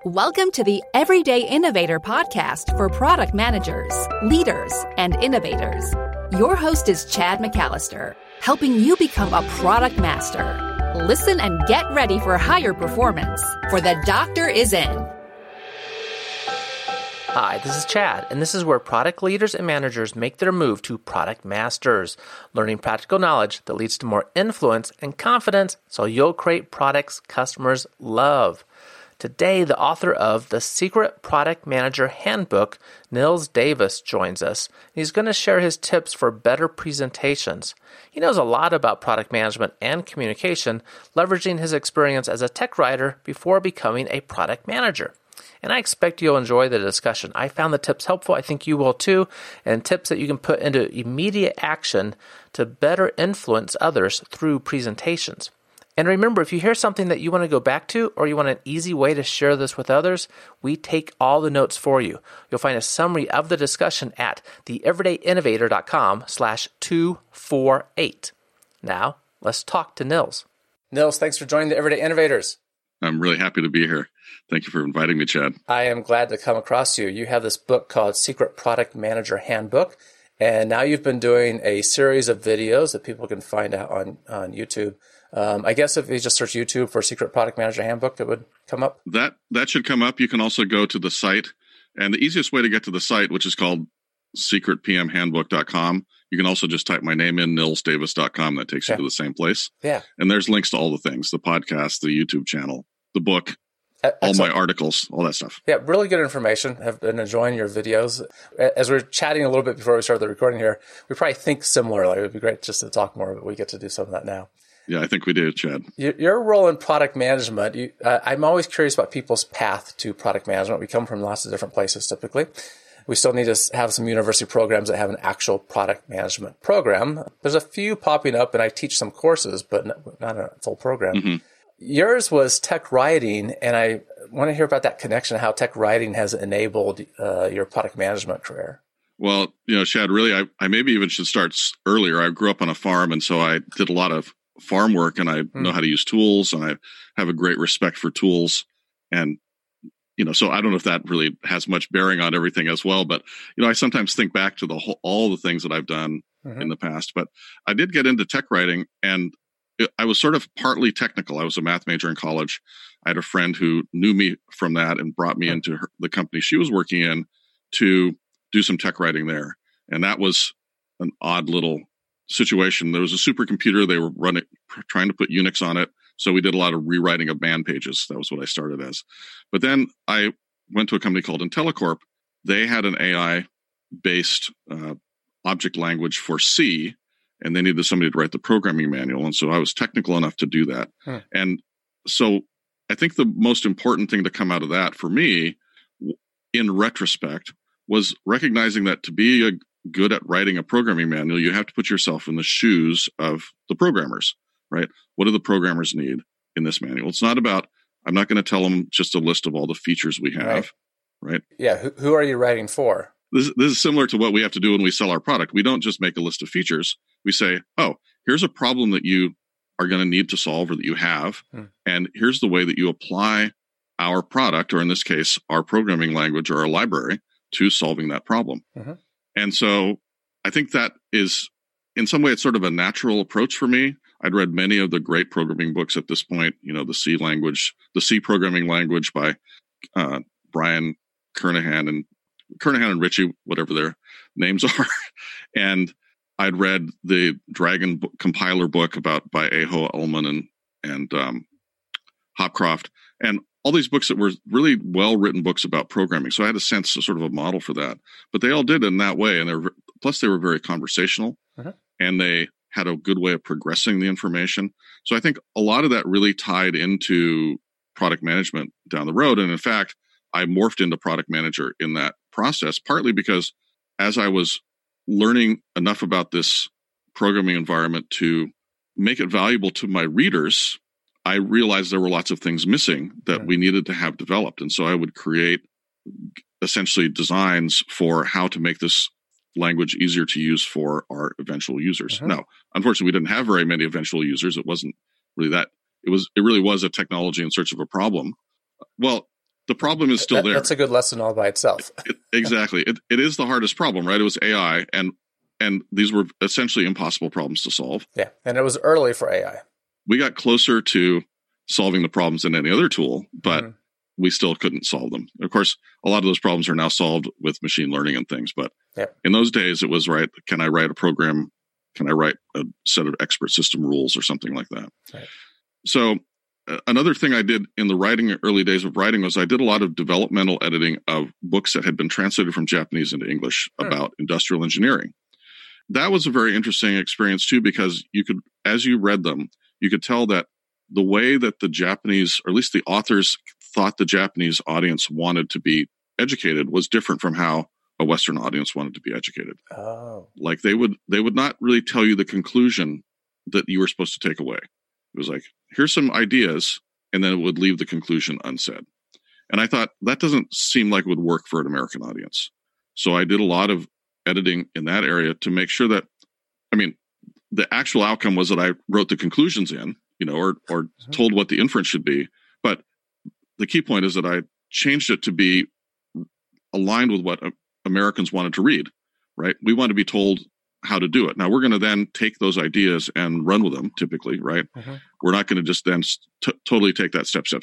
Welcome to the Everyday Innovator podcast for product managers, leaders, and innovators. Your host is Chad McAllister, helping you become a product master. Listen and get ready for higher performance, for the doctor is in. Hi, this is Chad, and this is where product leaders and managers make their move to product masters, learning practical knowledge that leads to more influence and confidence so you'll create products customers love. Today, the author of The Secret Product Manager Handbook, Nils Davis, joins us. He's going to share his tips for better presentations. He knows a lot about product management and communication, leveraging his experience as a tech writer before becoming a product manager. And I expect you'll enjoy the discussion. I found the tips helpful. I think you will too. And tips that you can put into immediate action to better influence others through presentations. And remember, if you hear something that you want to go back to or you want an easy way to share this with others, we take all the notes for you. You'll find a summary of the discussion at theeverydayinnovator.com/248. Now, let's talk to Nils. Nils, thanks for joining the Everyday Innovators. I'm really happy to be here. Thank you for inviting me, Chad. I am glad to come across you. You have this book called Secret Product Manager Handbook, and now you've been doing a series of videos that people can find out on YouTube. I guess if you just search YouTube for Secret Product Manager Handbook, it would come up? That should come up. You can also go to the site. And the easiest way to get to the site, which is called secretpmhandbook.com, you can also just type my name in, nilsdavis.com. That takes you to the same place. Yeah. And there's links to all the things, the podcast, the YouTube channel, the book, all my articles, all that stuff. Yeah, really good information. I've been enjoying your videos. As we were chatting a little bit before we started the recording here, we probably think similarly. It would be great just to talk more, but we get to do some of that now. Yeah, I think we do, Chad. Your role in product management, I'm always curious about people's path to product management. We come from lots of different places typically. We still need to have some university programs that have an actual product management program. There's a few popping up, and I teach some courses, but not a full program. Mm-hmm. Yours was tech writing, and I want to hear about that connection, how tech writing has enabled your product management career. Well, Chad, really, I maybe even should start earlier. I grew up on a farm, and so I did a lot of farm work, and I know how to use tools, and I have a great respect for tools. And, so I don't know if that really has much bearing on everything as well, but, I sometimes think back to all the things that I've done in the past. But I did get into tech writing, and I was sort of partly technical. I was a math major in college. I had a friend who knew me from that and brought me into the company she was working in to do some tech writing there. And that was an odd little situation. There was a supercomputer. They were trying to put Unix on it. So we did a lot of rewriting of man pages. That was what I started as. But then I went to a company called IntelliCorp. They had an AI-based object language for C, and they needed somebody to write the programming manual. And so I was technical enough to do that. And so I think the most important thing to come out of that for me, in retrospect, was recognizing that to be good at writing a programming manual, you have to put yourself in the shoes of the programmers, right? What do the programmers need in this manual? It's not about, I'm not going to tell them just a list of all the features we have, right? Yeah. Who are you writing for? This is similar to what we have to do when we sell our product. We don't just make a list of features. We say, oh, here's a problem that you are going to need to solve or that you have. And here's the way that you apply our product, or in this case, our programming language or our library, to solving that problem. And so I think that is, in some way, it's sort of a natural approach for me. I'd read many of the great programming books at this point, the C programming language by Brian Kernighan and Ritchie, whatever their names are. And I'd read the Dragon compiler book by Aho Ullman and Hopcroft, and all these books that were really well-written books about programming. So I had a sense of sort of a model for that. But they all did in that way. And plus they were very conversational, and they had a good way of progressing the information. So I think a lot of that really tied into product management down the road. And in fact, I morphed into product manager in that process, partly because as I was learning enough about this programming environment to make it valuable to my readers, I realized there were lots of things missing that we needed to have developed. And so I would create essentially designs for how to make this language easier to use for our eventual users. Now, unfortunately, we didn't have very many eventual users. It wasn't really that. It really was a technology in search of a problem. Well, the problem is still there. That's a good lesson all by itself. Exactly. It is the hardest problem, right? It was AI, and these were essentially impossible problems to solve. Yeah, and it was early for AI. We got closer to solving the problems than any other tool, but we still couldn't solve them. Of course, a lot of those problems are now solved with machine learning and things, but in those days it was, right, can I write a program? Can I write a set of expert system rules or something like that? Right. So another thing I did in the early days of writing was I did a lot of developmental editing of books that had been translated from Japanese into English about industrial engineering. That was a very interesting experience too, because you could, as you read them, you could tell that the way that the Japanese, or at least the authors thought the Japanese audience wanted to be educated was different from how a Western audience wanted to be educated. Oh. Like they would not really tell you the conclusion that you were supposed to take away. It was like, here's some ideas, and then it would leave the conclusion unsaid. And I thought that doesn't seem like it would work for an American audience. So I did a lot of editing in that area to make sure that, I mean, the actual outcome was that I wrote the conclusions in, or told what the inference should be. But the key point is that I changed it to be aligned with what Americans wanted to read, right? We want to be told how to do it. Now, we're going to then take those ideas and run with them, typically, right? We're not going to just then totally take that step,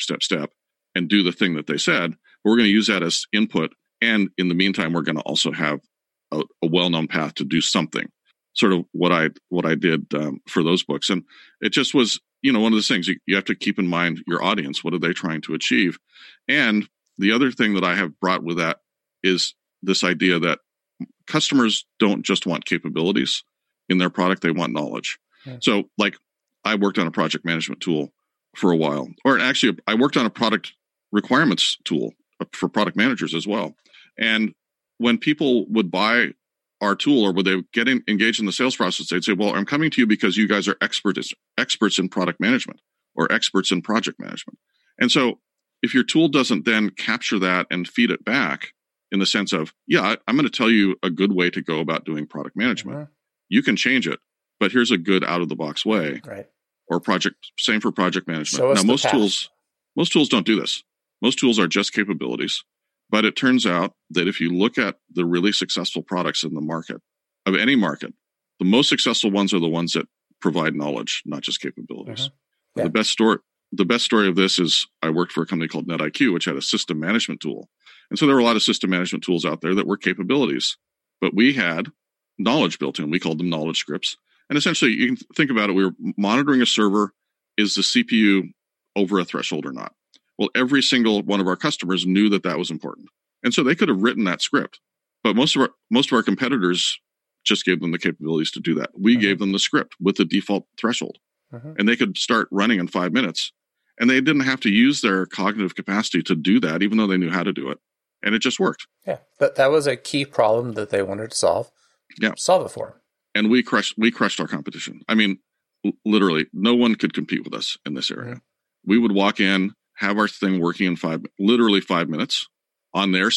and do the thing that they said. We're going to use that as input. And in the meantime, we're going to also have a well-known path to do something, sort of what I did for those books. And it just was, one of those things you have to keep in mind your audience. What are they trying to achieve? And the other thing that I have brought with that is this idea that customers don't just want capabilities in their product, they want knowledge. Yeah. So like I worked on a project management tool for a while, or actually I worked on a product requirements tool for product managers as well. And when people would buy our tool, or would they get engaged in the sales process, they'd say, well, I'm coming to you because you guys are experts in product management or experts in project management. And so if your tool doesn't then capture that and feed it back in the sense of, I'm going to tell you a good way to go about doing product management. You can change it, but here's a good out of the box way. Right. Or same for project management. Now, most tools don't do this. Most tools are just capabilities. But it turns out that if you look at the really successful products in the market, of any market, the most successful ones are the ones that provide knowledge, not just capabilities. Yeah. The best story of this is I worked for a company called NetIQ, which had a system management tool. And so there were a lot of system management tools out there that were capabilities, but we had knowledge built in. We called them knowledge scripts. And essentially, you can think about it. We were monitoring a server. Is the CPU over a threshold or not? Well, every single one of our customers knew that was important. And so they could have written that script. But most of our competitors just gave them the capabilities to do that. We gave them the script with the default threshold. And they could start running in 5 minutes. And they didn't have to use their cognitive capacity to do that, even though they knew how to do it. And it just worked. Yeah, that was a key problem that they wanted to solve. Yeah. Solve it for them. And we crushed our competition. I mean, literally, no one could compete with us in this area. We would walk in, have our thing working in literally 5 minutes on their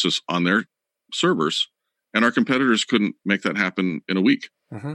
servers, and our competitors couldn't make that happen in a week.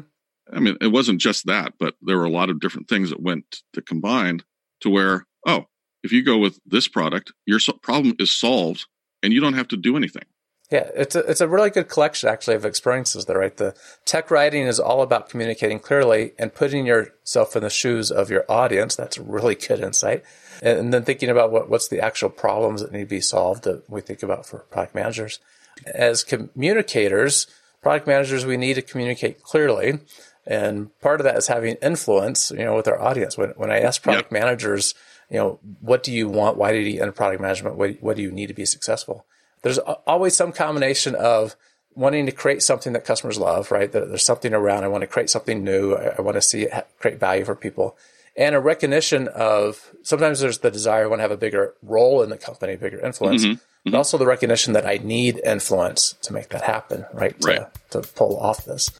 I mean, it wasn't just that, but there were a lot of different things that combined to where, if you go with this product, your problem is solved and you don't have to do anything. Yeah, it's a really good collection, actually, of experiences there, right? The tech writing is all about communicating clearly and putting yourself in the shoes of your audience. That's a really good insight. And then thinking about what's the actual problems that need to be solved that we think about for product managers. As communicators, product managers, we need to communicate clearly. And part of that is having influence, with our audience. When I ask product managers, what do you want? Why did you enter product management? What do you need to be successful? There's always some combination of wanting to create something that customers love, right? There's something around. I want to create something new. I want to see it create value for people. And a recognition of, sometimes there's the desire, I want to have a bigger role in the company, bigger influence, but also the recognition that I need influence to make that happen, right? To pull off this.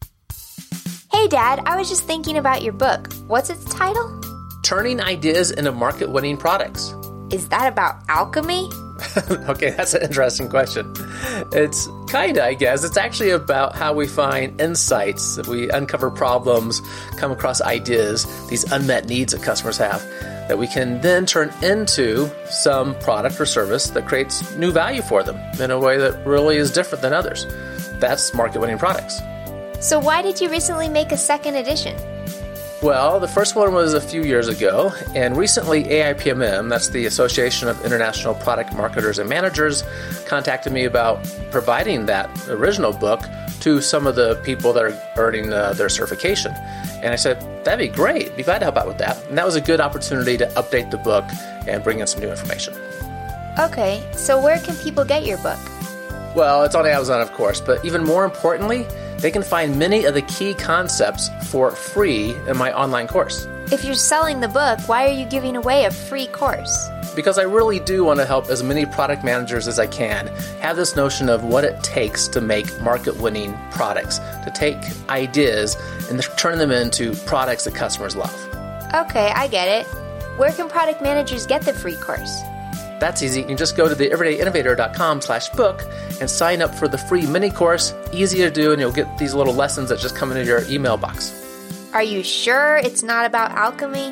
Hey, Dad, I was just thinking about your book. What's its title? Turning Ideas into Market-Winning Products. Is that about alchemy? Okay, that's an interesting question. It's kinda, I guess. It's actually about how we find insights, we uncover problems, come across ideas, these unmet needs that customers have. that we can then turn into some product or service that creates new value for them in a way that really is different than others. That's market-winning products. So why did you recently make a second edition? Well, the first one was a few years ago, and recently AIPMM, that's the Association of International Product Marketers and Managers, contacted me about providing that original book to some of the people that are earning their certification. And I said, that'd be great. Be glad to help out with that. And that was a good opportunity to update the book and bring in some new information. Okay, so where can people get your book? Well, it's on Amazon, of course, but even more importantly, they can find many of the key concepts for free in my online course. If you're selling the book, why are you giving away a free course? Because I really do want to help as many product managers as I can have this notion of what it takes to make market-winning products, to take ideas and turn them into products that customers love. Okay, I get it. Where can product managers get the free course? That's easy. You can just go to the everydayinnovator.com/book and sign up for the free mini course. Easy to do, and you'll get these little lessons that just come into your email box. Are you sure it's not about alchemy?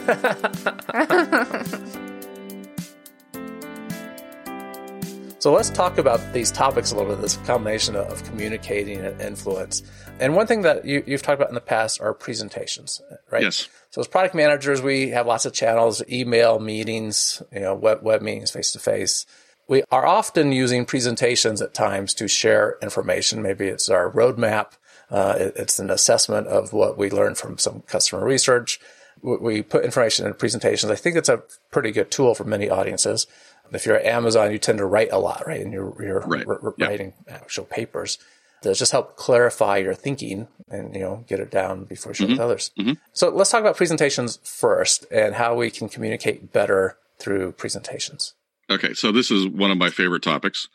So let's talk about these topics a little bit, this combination of communicating and influence. And one thing that you've talked about in the past are presentations, right? Yes. So as product managers, we have lots of channels, email, meetings, web meetings, face-to-face. We are often using presentations at times to share information. Maybe it's our roadmap. It's an assessment of what we learned from some customer research. We put information in presentations. I think it's a pretty good tool for many audiences. If you're at Amazon, you tend to write a lot, right? And you're writing actual papers that just help clarify your thinking and, get it down before you share it with others. Mm-hmm. So let's talk about presentations first and how we can communicate better through presentations. Okay, so this is one of my favorite topics.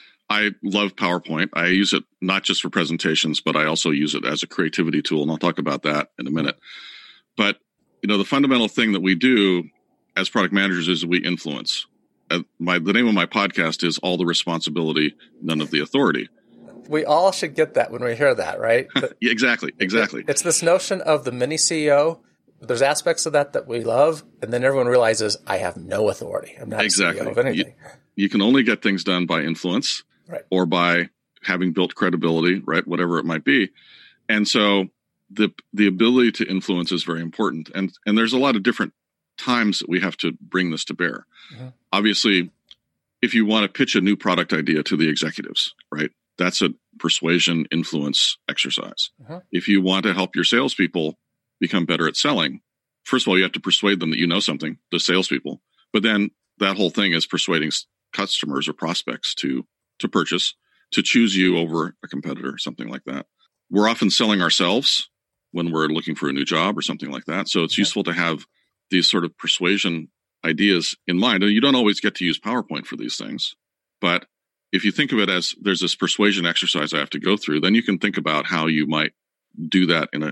I love PowerPoint. I use it not just for presentations, but I also use it as a creativity tool, and I'll talk about that in a minute. But, the fundamental thing that we do as product managers is we influence. The name of my podcast is All the Responsibility, None of the Authority. We all should get that when we hear that, right? Exactly. It's this notion of the mini CEO. There's aspects of that we love, and then everyone realizes, I have no authority. I'm not a CEO of anything. You can only get things done by influence, right, or by having built credibility, right, whatever it might be. And so the ability to influence is very important. And there's a lot of different times that we have to bring this to bear. Mm-hmm. Obviously, if you want to pitch a new product idea to the executives, right, that's a persuasion influence exercise. Mm-hmm. If you want to help your salespeople become better at selling, first of all, you have to persuade them that you know something, the salespeople. But then that whole thing is persuading customers or prospects to purchase, to choose you over a competitor, something like that. We're often selling ourselves when we're looking for a new job or something like that. So it's useful to have these sort of persuasion ideas in mind. And you don't always get to use PowerPoint for these things. But if you think of it as there's this persuasion exercise I have to go through, then you can think about how you might do that in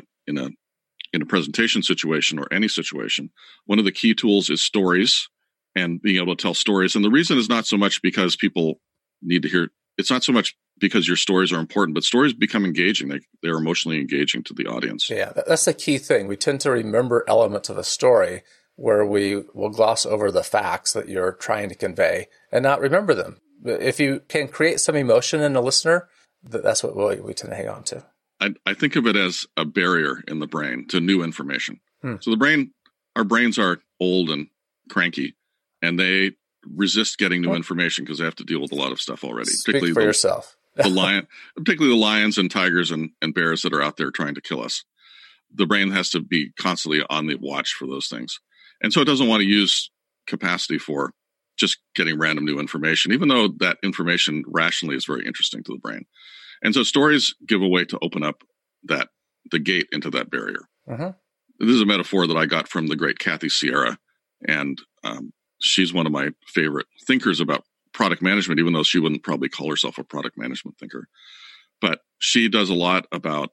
a presentation situation or any situation. One of the key tools is stories and being able to tell stories. And the reason is not so much because people need to hear, it's not so much because your stories are important, but stories become engaging. They're emotionally engaging to the audience. Yeah, that's the key thing. We tend to remember elements of a story where we will gloss over the facts that you're trying to convey and not remember them. If you can create some emotion in the listener, that's what we tend to hang on to. I think of it as a barrier in the brain to new information. So our brains are old and cranky, and they resist getting new information because they have to deal with a lot of stuff already. Speak for yourself. Particularly the lions and tigers and bears that are out there trying to kill us. The brain has to be constantly on the watch for those things. And so it doesn't want to use capacity for just getting random new information, even though that information rationally is very interesting to the brain. And so stories give a way to open up the gate into that barrier. Uh-huh. This is a metaphor that I got from the great Kathy Sierra. And she's one of my favorite thinkers about product management, even though she wouldn't probably call herself a product management thinker. But she does a lot about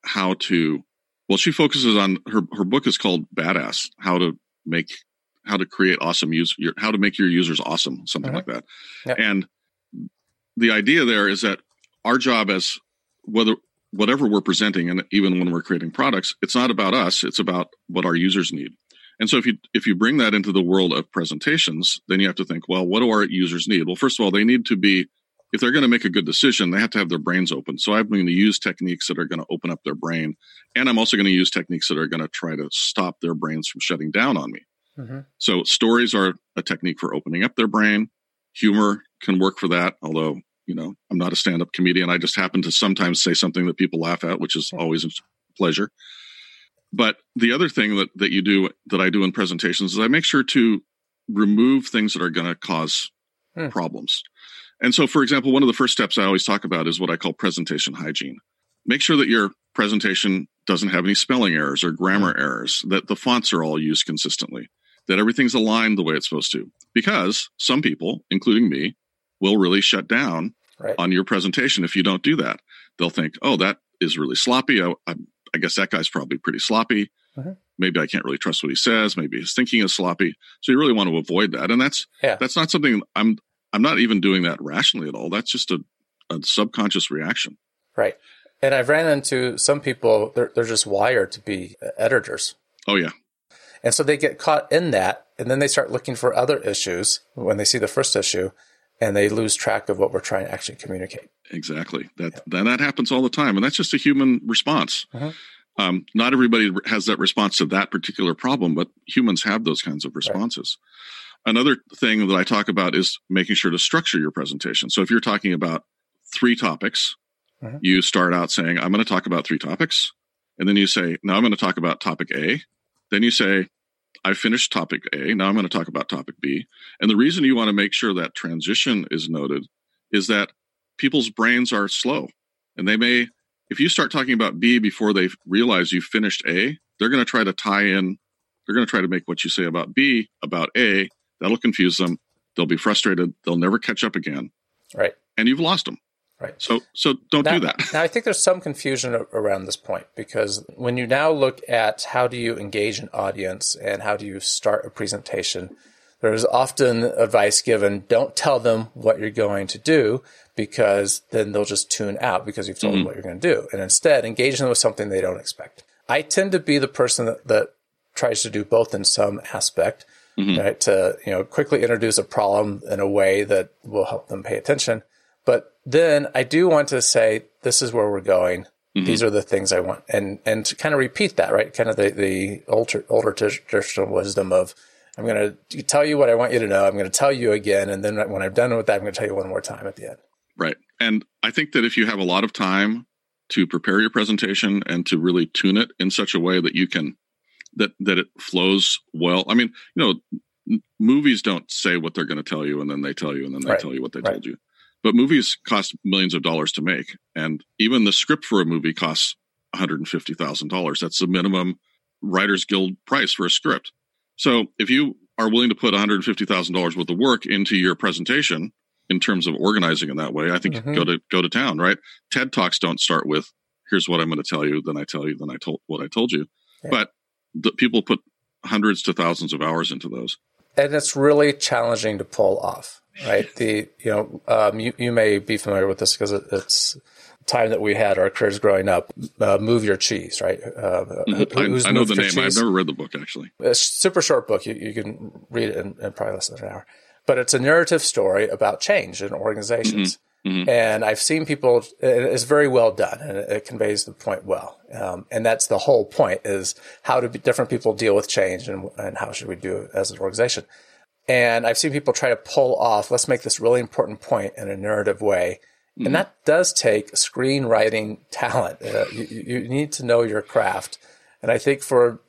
she focuses on, her book is called Badass, how to create awesome how to make your users awesome, something like that. Yep. And the idea there is that our job as whatever we're presenting, and even when we're creating products, it's not about us, it's about what our users need. And so if you bring that into the world of presentations, then you have to think, well, what do our users need? Well, first of all, they need to be, if they're going to make a good decision, they have to have their brains open. So I'm going to use techniques that are going to open up their brain. And I'm also going to use techniques that are going to try to stop their brains from shutting down on me. Mm-hmm. So stories are a technique for opening up their brain. Humor can work for that. Although, I'm not a stand-up comedian. I just happen to sometimes say something that people laugh at, which is always a pleasure. But the other thing that I do in presentations is I make sure to remove things that are going to cause problems. And so, for example, one of the first steps I always talk about is what I call presentation hygiene. Make sure that your presentation doesn't have any spelling errors or grammar errors, that the fonts are all used consistently, that everything's aligned the way it's supposed to. Because some people, including me, will really shut down on your presentation if you don't do that. They'll think, oh, that is really sloppy. I guess that guy's probably pretty sloppy. Maybe I can't really trust what he says. Maybe his thinking is sloppy. So you really want to avoid that. And that's not something I'm not even doing that rationally at all. That's just a subconscious reaction. Right. And I've ran into some people, they're just wired to be editors. Oh, yeah. And so they get caught in that, and then they start looking for other issues when they see the first issue, and they lose track of what we're trying to actually communicate. Exactly. That happens all the time, and that's just a human response. Not everybody has that response to that particular problem, but humans have those kinds of responses. Right. Another thing that I talk about is making sure to structure your presentation. So if you're talking about 3 topics, you start out saying, I'm going to talk about 3 topics. And then you say, now I'm going to talk about topic A. Then you say, I finished topic A. Now I'm going to talk about topic B. And the reason you want to make sure that transition is noted is that people's brains are slow. And they may, if you start talking about B before they realize you finished A, they're going to try to tie in, they're going to try to make what you say about B about A. That'll confuse them. They'll be frustrated. They'll never catch up again. Right. And you've lost them. Right. So don't do that. Now, I think there's some confusion around this point, because when you now look at how do you engage an audience and how do you start a presentation, there's often advice given, don't tell them what you're going to do, because then they'll just tune out because you've told them what you're going to do. And instead, engage them with something they don't expect. I tend to be the person that tries to do both in some aspect, right? To, quickly introduce a problem in a way that will help them pay attention. But then I do want to say, this is where we're going. These are the things I want. And to kind of repeat that, right? Kind of the older traditional wisdom of, I'm going to tell you what I want you to know. I'm going to tell you again. And then when I'm done with that, I'm going to tell you one more time at the end. Right. And I think that if you have a lot of time to prepare your presentation and to really tune it in such a way that you can, that it flows well. I mean, movies don't say what they're going to tell you and then they tell you and then they tell you what they told you. But movies cost millions of dollars to make. And even the script for a movie costs $150,000. That's the minimum Writers Guild price for a script. So if you are willing to put $150,000 worth of work into your presentation in terms of organizing in that way, I think go to town, right? TED Talks don't start with, here's what I'm going to tell you, then I tell you, then I told what I told you. Yeah. But people put hundreds to thousands of hours into those. And it's really challenging to pull off, right? You may be familiar with this because it's time that we had our careers growing up. Move Your Cheese, right? I know the name. I've never read the book, actually. It's a super short book. You can read it in probably less than an hour. But it's a narrative story about change in organizations. And I've seen people, it's very well done, and it conveys the point well. And that's the whole point, is how do different people deal with change, and how should we do it as an organization. And I've seen people try to pull off, let's make this really important point in a narrative way. And that does take screenwriting talent. You need to know your craft. And I think for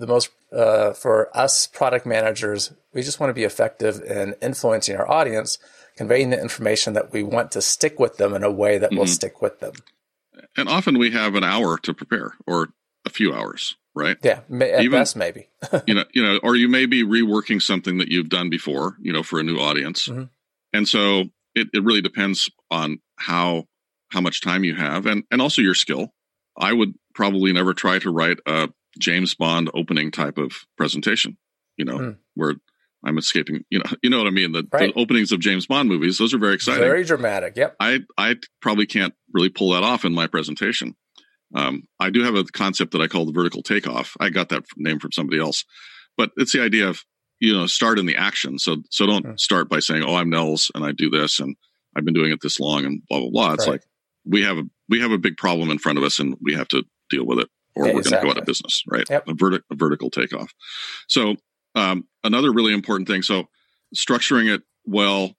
us product managers, we just want to be effective in influencing our audience, conveying the information that we want to stick with them in a way that will stick with them. And often we have an hour to prepare, or a few hours, right? Yeah, at best maybe. Or you may be reworking something that you've done before, for a new audience. And so it really depends on how much time you have, and also your skill. I would probably never try to write a James Bond opening type of presentation, where I'm escaping, you know what I mean? The openings of James Bond movies, those are very exciting. Very dramatic, yep. I probably can't really pull that off in my presentation. I do have a concept that I call the vertical takeoff. I got that name from somebody else. But it's the idea of, start in the action. So don't start by saying, oh, I'm Nels and I do this and I've been doing it this long and blah, blah, blah. It's like, we have a big problem in front of us and we have to deal with it or we're going to go out of business, right? Yep. A vertical takeoff. So another really important thing. So structuring it well.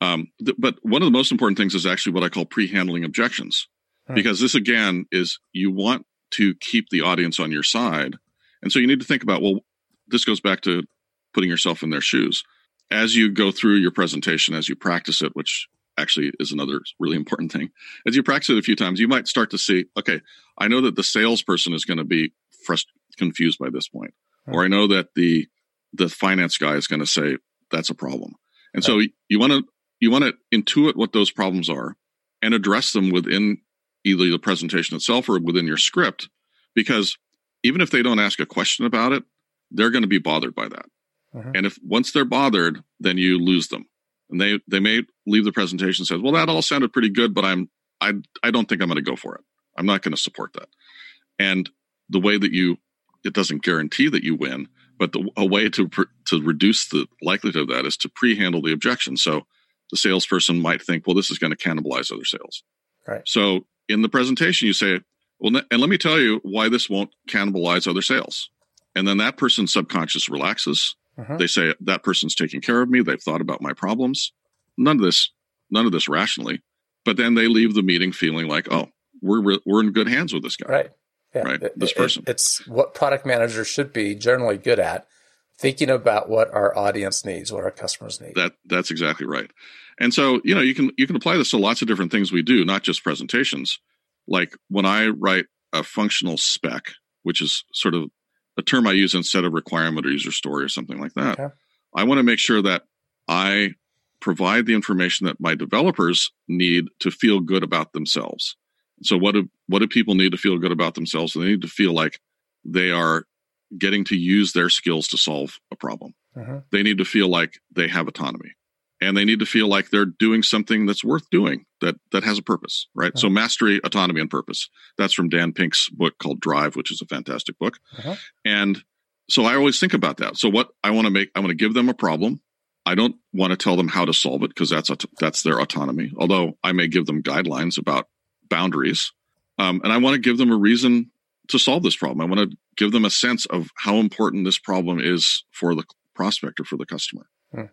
But one of the most important things is actually what I call pre-handling objections, because this, again, is you want to keep the audience on your side. And so you need to think about, well, this goes back to putting yourself in their shoes. As you go through your presentation, as you practice it, which actually is another really important thing, as you practice it a few times, you might start to see, okay, I know that the salesperson is going to be confused by this point, or I know that the finance guy is going to say that's a problem. And so you want to intuit what those problems are and address them within either the presentation itself or within your script, because even if they don't ask a question about it, they're going to be bothered by that. And if once they're bothered, then you lose them. And they may leave the presentation and say, well, that all sounded pretty good, but I don't think I'm going to go for it. I'm not going to support that. And the way that it doesn't guarantee that you win, but a way to reduce the likelihood of that is to pre-handle the objection. So the salesperson might think, well, this is going to cannibalize other sales. Right. So in the presentation, you say, well, and let me tell you why this won't cannibalize other sales. And then that person's subconscious relaxes. They say, that person's taking care of me. They've thought about my problems. None of this rationally. But then they leave the meeting feeling like, oh, we're in good hands with this guy. Right. Yeah. Right. This person. It's what product managers should be generally good at, thinking about what our audience needs, what our customers need. That's exactly right. And so, you can apply this to lots of different things we do, not just presentations. Like when I write a functional spec, which is sort of a term I use instead of requirement or user story or something like that. Okay. I want to make sure that I provide the information that my developers need to feel good about themselves. So what do people need to feel good about themselves? They need to feel like they are getting to use their skills to solve a problem. They need to feel like they have autonomy. And they need to feel like they're doing something that's worth doing, that has a purpose, right? So mastery, autonomy, and purpose. That's from Dan Pink's book called Drive, which is a fantastic book. And so I always think about that. So what I want to give them a problem. I don't want to tell them how to solve it because that's their autonomy. Although I may give them guidelines about boundaries. And I want to give them a reason to solve this problem. I want to give them a sense of how important this problem is for the prospect or for the customer.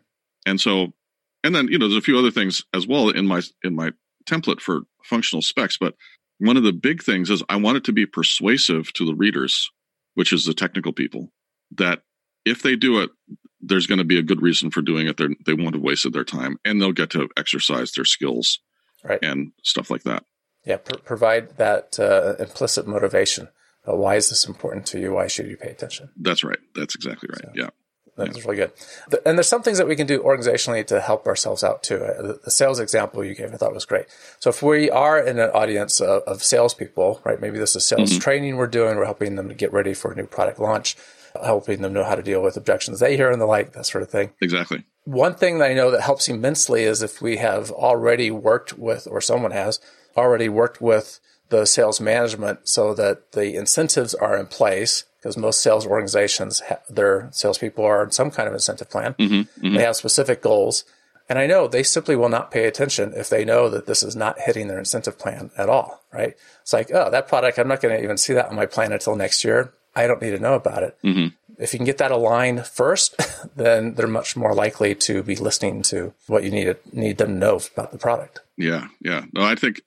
And then, there's a few other things as well in my template for functional specs. But one of the big things is I want it to be persuasive to the readers, which is the technical people, that if they do it, there's going to be a good reason for doing it. They won't have wasted their time and they'll get to exercise their skills and stuff like that. Yeah. Provide that implicit motivation. Why is this important to you? Why should you pay attention? That's right. That's exactly right. Yeah. That's really good. And there's some things that we can do organizationally to help ourselves out too. The sales example you gave, I thought was great. So if we are in an audience of salespeople, right, maybe this is sales training we're doing, we're helping them to get ready for a new product launch, helping them know how to deal with objections they hear and the like, that sort of thing. Exactly. One thing that I know that helps immensely is if we have already worked with, or someone has already worked with the sales management so that the incentives are in place, because most sales organizations, their salespeople are in some kind of incentive plan. They have specific goals. And I know they simply will not pay attention if they know that this is not hitting their incentive plan at all, right? It's like, oh, that product, I'm not going to even see that on my plan until next year. I don't need to know about it. If you can get that aligned first, then they're much more likely to be listening to what you need them to know about the product. Yeah. No, I think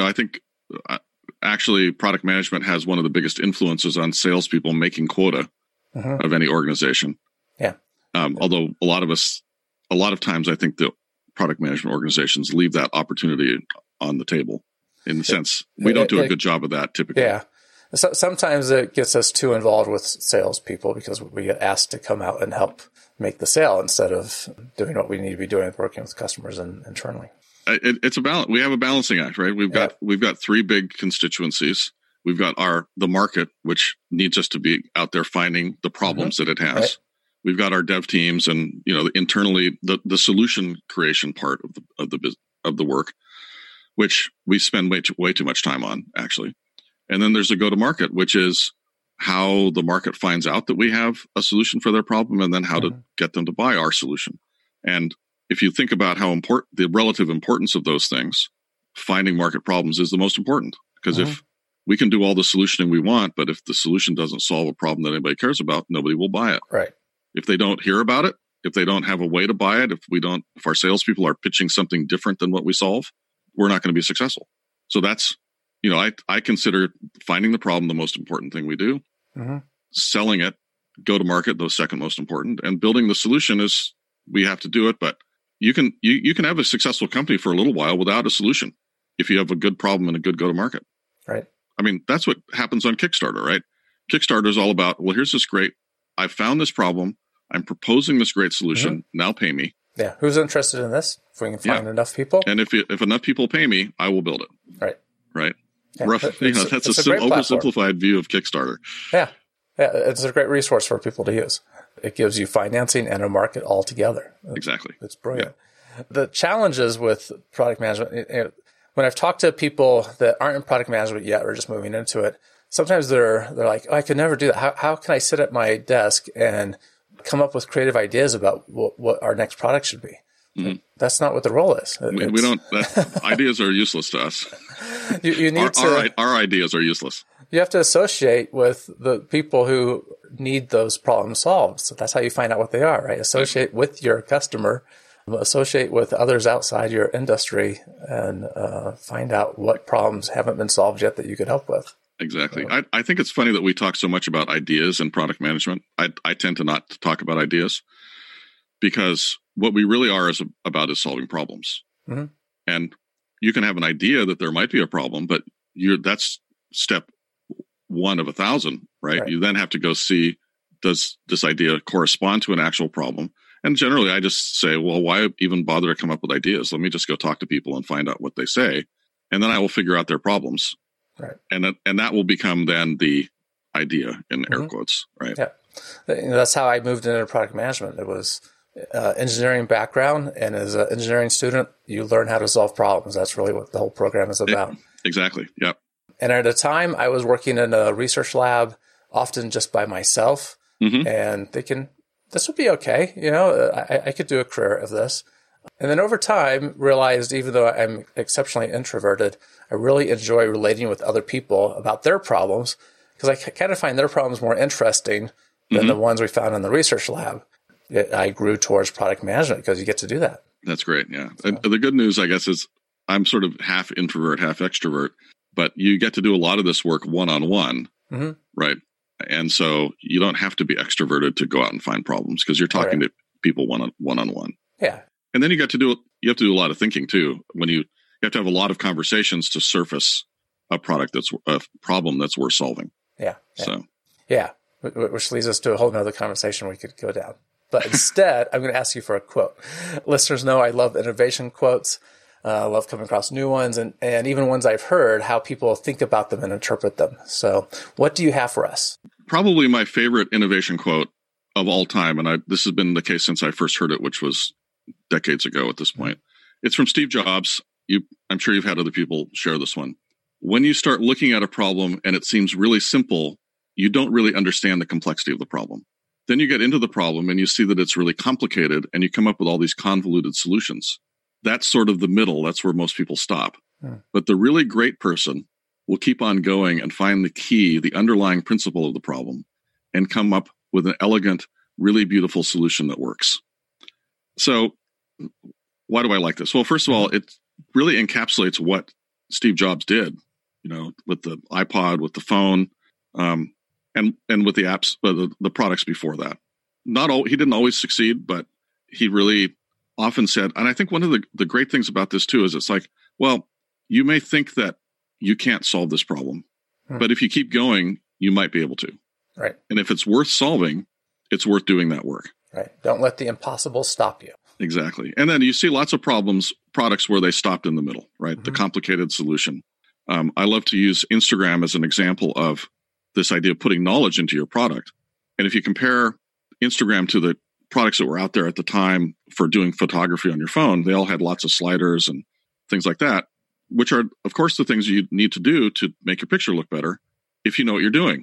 actually, product management has one of the biggest influences on salespeople making quota of any organization. Yeah. Although a lot of times, I think the product management organizations leave that opportunity on the table. In the sense, we don't do a good job of that typically. Yeah. So sometimes it gets us too involved with salespeople because we get asked to come out and help make the sale instead of doing what we need to be doing, working with customers and internally. It's a balance. We have a balancing act, right? We've got three big constituencies. We've got the market, which needs us to be out there finding the problems that it has. Right. We've got our dev teams, and internally the solution creation part of the work, which we spend way too much time on actually. And then there's a go to market, which is how the market finds out that we have a solution for their problem, and then how to get them to buy our solution. And if you think about how important the relative importance of those things, finding market problems is the most important. Because if we can do all the solutioning we want, but if the solution doesn't solve a problem that anybody cares about, nobody will buy it. Right. If they don't hear about it, if they don't have a way to buy it, if our salespeople are pitching something different than what we solve, we're not going to be successful. So that's, I consider finding the problem the most important thing we do. Selling it, go to market, the second most important, and building the solution is we have to do it. But you can have a successful company for a little while without a solution if you have a good problem and a good go to market. Right. I mean, that's what happens on Kickstarter, right? Kickstarter is all about, well, here's this great, I found this problem. I'm proposing this great solution. Now pay me. Yeah. Who's interested in this? If we can find enough people. And if enough people pay me, I will build it. Right. Right. Yeah, that's a oversimplified view of Kickstarter. Yeah. Yeah. It's a great resource for people to use. It gives you financing and a market all together. Exactly. It's brilliant. Yeah. The challenges with product management, when I've talked to people that aren't in product management yet or just moving into it, sometimes they're like, oh, I could never do that. How can I sit at my desk and come up with creative ideas about what our next product should be? That's not what the role is. We don't. Ideas are useless to us. You need our ideas are useless. You have to associate with the people who need those problems solved. So that's how you find out what they are, right? Associate with your customer, associate with others outside your industry, and find out what problems haven't been solved yet that you could help with. Exactly. I think it's funny that we talk so much about ideas in product management. I tend to not talk about ideas because what we really are about is solving problems. And you can have an idea that there might be a problem, but that's step 1 of 1,000, right? You then have to go see, does this idea correspond to an actual problem? And generally, I just say, well, why even bother to come up with ideas? Let me just go talk to people and find out what they say, and then I will figure out their problems. Right. And that will become then the idea in air quotes, right? Yeah. That's how I moved into product management. It was engineering background, and as an engineering student, you learn how to solve problems. That's really what the whole program is about. Exactly. Yep. And at a time, I was working in a research lab, often just by myself, and thinking, this would be okay. I could do a career of this. And then over time, realized even though I'm exceptionally introverted, I really enjoy relating with other people about their problems because I kind of find their problems more interesting than the ones we found in the research lab. I grew towards product management because you get to do that. That's great. Yeah. The good news, I guess, is I'm sort of half introvert, half extrovert, but you get to do a lot of this work one-on-one, right? And so you don't have to be extroverted to go out and find problems because you're talking to people one-on-one. Yeah. And then you have to do a lot of thinking too. When you have to have a lot of conversations to surface a problem that's worth solving. Yeah. So. Yeah. Which leads us to a whole nother conversation we could go down. But instead, I'm going to ask you for a quote. Listeners know I love innovation quotes. I love coming across new ones and even ones I've heard, how people think about them and interpret them. So what do you have for us? Probably my favorite innovation quote of all time, and this has been the case since I first heard it, which was decades ago at this point. It's from Steve Jobs. I'm sure you've had other people share this one. When you start looking at a problem and it seems really simple, you don't really understand the complexity of the problem. Then you get into the problem and you see that it's really complicated and you come up with all these convoluted solutions. That's sort of the middle. That's where most people stop. But the really great person will keep on going and find the key, the underlying principle of the problem, and come up with an elegant, really beautiful solution that works. So why do I like this? Well, first of all, it really encapsulates what Steve Jobs did, with the iPod, with the phone, and with the apps, the products before that. He didn't always succeed, but he really often said, and I think one of the great things about this too is it's like, well, you may think that you can't solve this problem, but if you keep going, you might be able to. Right. And if it's worth solving, it's worth doing that work. Right. Don't let the impossible stop you. Exactly. And then you see lots of products where they stopped in the middle, right? The complicated solution. I love to use Instagram as an example of this idea of putting knowledge into your product. And if you compare Instagram to the products that were out there at the time for doing photography on your phone, they all had lots of sliders and things like that, which are, of course, the things you need to do to make your picture look better if you know what you're doing.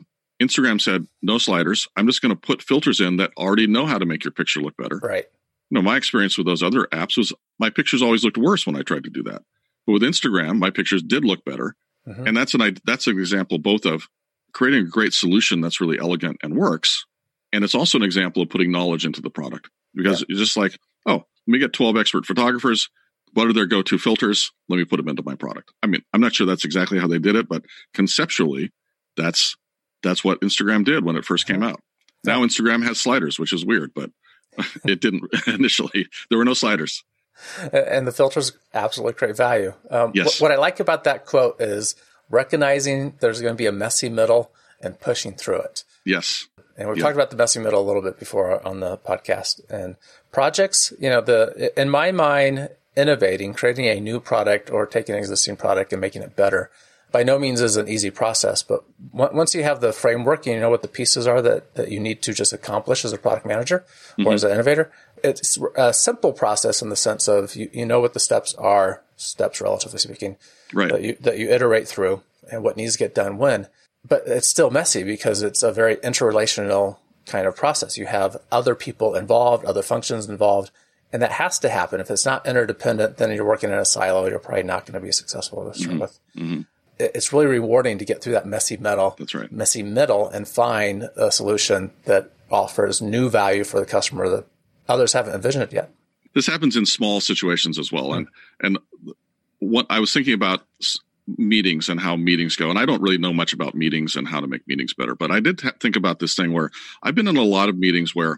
Instagram said, no sliders. I'm just going to put filters in that already know how to make your picture look better. Right. My experience with those other apps was my pictures always looked worse when I tried to do that. But with Instagram, my pictures did look better. Mm-hmm. And that's an example both of creating a great solution that's really elegant and works. And it's also an example of putting knowledge into the product, because it's just like, oh, let me get 12 expert photographers. What are their go-to filters? Let me put them into my product. I mean, I'm not sure that's exactly how they did it, but conceptually, that's what Instagram did when it first came out. Now Instagram has sliders, which is weird, but it didn't initially. There were no sliders. And the filters absolutely create value. Yes. What I like about that quote is recognizing there's going to be a messy middle and pushing through it. Yes. And we've talked about the messy middle a little bit before on the podcast. And projects, in my mind, innovating, creating a new product or taking an existing product and making it better, by no means is an easy process. But once you have the framework and you know what the pieces are that you need to just accomplish as a product manager or as an innovator, it's a simple process in the sense of you know what the steps are, relatively speaking, right, that you iterate through and what needs to get done when. But it's still messy because it's a very interrelational kind of process. You have other people involved, other functions involved, and that has to happen. If it's not interdependent, then you're working in a silo. You're probably not going to be successful to start with. Mm-hmm. It's really rewarding to get through that messy middle. That's right. Messy middle and find a solution that offers new value for the customer that others haven't envisioned yet. This happens in small situations as well. Mm-hmm. And what I was thinking about meetings and how meetings go, and I don't really know much about meetings and how to make meetings better, but I did think about this thing where I've been in a lot of meetings where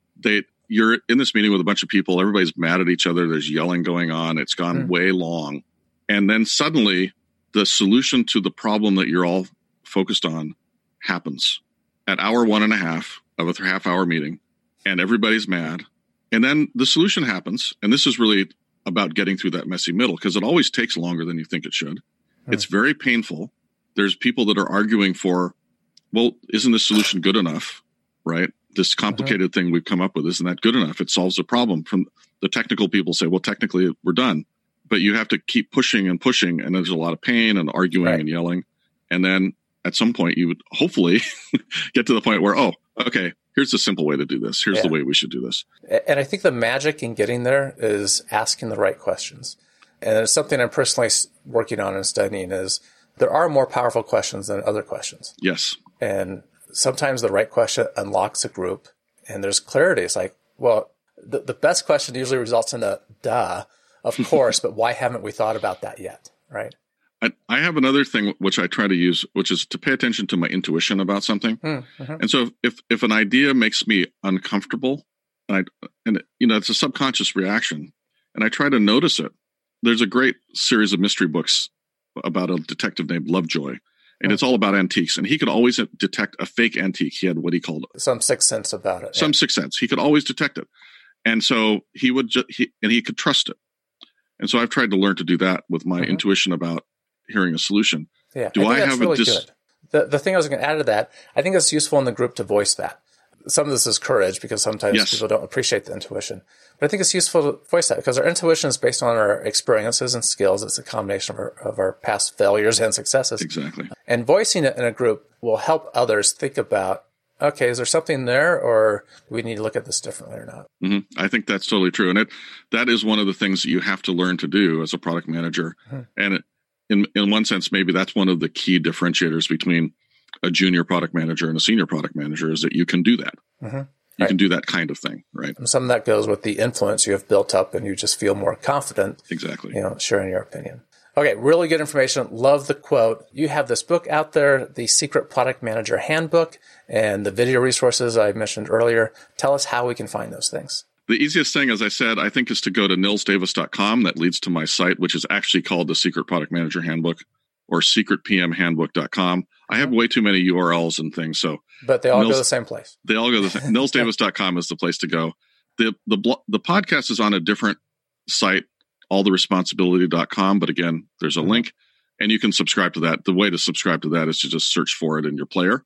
you're in this meeting with a bunch of people, everybody's mad at each other, there's yelling going on, it's gone way long, and then suddenly the solution to the problem that you're all focused on happens at hour 1.5 of a half-hour meeting, and everybody's mad, and then the solution happens, and this is really about getting through that messy middle, because it always takes longer than you think it should. It's very painful. There's people that are arguing for, well, isn't this solution good enough, right? This complicated thing we've come up with, isn't that good enough? It solves a problem. From the technical people say, well, technically we're done. But you have to keep pushing, and there's a lot of pain and arguing and yelling. And then at some point you would hopefully get to the point where, oh, okay, here's the simple way to do this. Here's the way we should do this. And I think the magic in getting there is asking the right questions. And it's something I'm personally working on and studying is there are more powerful questions than other questions. Yes. And sometimes the right question unlocks a group and there's clarity. It's like, well, the best question usually results in a duh, of course, but why haven't we thought about that yet? Right. I have another thing which I try to use, which is to pay attention to my intuition about something. Mm-hmm. And so if an idea makes me uncomfortable, and it's a subconscious reaction, and I try to notice it. There's a great series of mystery books about a detective named Lovejoy, and it's all about antiques. And he could always detect a fake antique. He had what he called some sixth sense about it. Some sixth sense. He could always detect it, and so he would he could trust it. And so I've tried to learn to do that with my intuition about hearing a solution. Yeah, do I have really good. The thing I was going to add to that, I think it's useful in the group to voice that. Some of this is courage because sometimes people don't appreciate the intuition. But I think it's useful to voice that because our intuition is based on our experiences and skills. It's a combination of our past failures and successes. Exactly. And voicing it in a group will help others think about, okay, is there something there or do we need to look at this differently or not? Mm-hmm. I think that's totally true. And that is one of the things that you have to learn to do as a product manager. And in one sense, maybe that's one of the key differentiators between a junior product manager and a senior product manager is that you can do that. You can do that kind of thing, right? And some of that goes with the influence you have built up and you just feel more confident. Exactly. Sharing your opinion. Okay, really good information. Love the quote. You have this book out there, the Secret Product Manager Handbook, and the video resources I mentioned earlier. Tell us how we can find those things. The easiest thing, as I said, I think is to go to nilsdavis.com. That leads to my site, which is actually called the Secret Product Manager Handbook, or secretpmhandbook.com. I have way too many URLs and things. But they all go to the same place. They all go to the same. nilsdavis.com is the place to go. The podcast is on a different site, alltheresponsibility.com. But again, there's a link and you can subscribe to that. The way to subscribe to that is to just search for it in your player.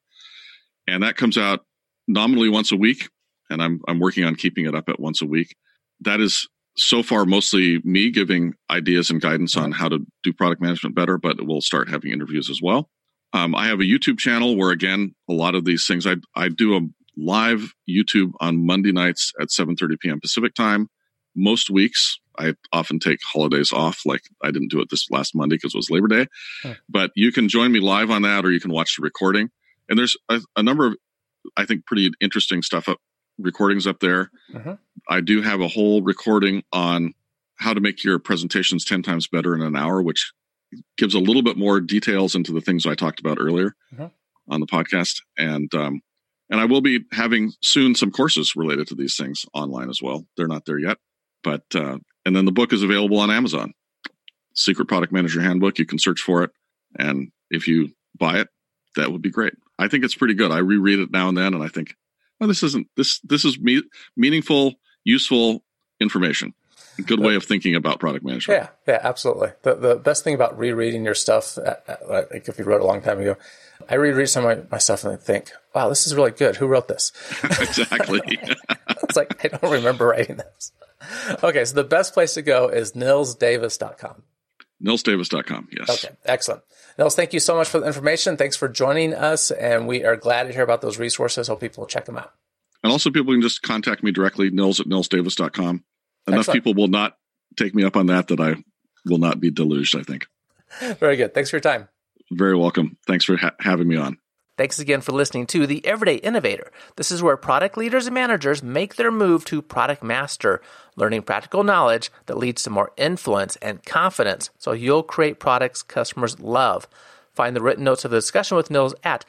And that comes out nominally once a week. And I'm working on keeping it up at once a week. That is so far mostly me giving ideas and guidance on how to do product management better, but we'll start having interviews as well. I have a YouTube channel where, again, a lot of these things, I do a live YouTube on Monday nights at 7:30 p.m. Pacific time. Most weeks, I often take holidays off. Like I didn't do it this last Monday because it was Labor Day. But you can join me live on that, or you can watch the recording. And there's a number of, I think, pretty interesting recordings up there. I do have a whole recording on how to make your presentations 10 times better in an hour, which gives a little bit more details into the things I talked about earlier on the podcast. And I will be having soon some courses related to these things online as well. They're not there yet, but, and then the book is available on Amazon, Secret Product Manager Handbook. You can search for it. And if you buy it, that would be great. I think it's pretty good. I reread it now and then, and I think, oh, this is meaningful, useful information. A good way of thinking about product management. Yeah, absolutely. The best thing about rereading your stuff, like if you wrote a long time ago, I reread some of my stuff and I think, wow, this is really good. Who wrote this? Exactly. It's like, I don't remember writing this. Okay, so the best place to go is nilsdavis.com. nilsdavis.com, yes. Okay, excellent. Nils, thank you so much for the information. Thanks for joining us, and we are glad to hear about those resources. Hope people will check them out. And also people can just contact me directly, nils@nilsdavis.com. Enough Excellent. people will not take me up on that I will not be deluged, I think. Very good. Thanks for your time. Very welcome. Thanks for having me on. Thanks again for listening to The Everyday Innovator. This is where product leaders and managers make their move to product master, learning practical knowledge that leads to more influence and confidence so you'll create products customers love. Find the written notes of the discussion with Nils at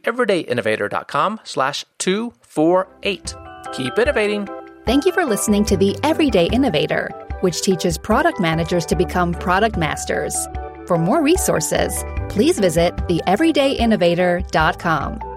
theeverydayinnovator.com/248. Keep innovating. Thank you for listening to The Everyday Innovator, which teaches product managers to become product masters. For more resources, please visit theeverydayinnovator.com.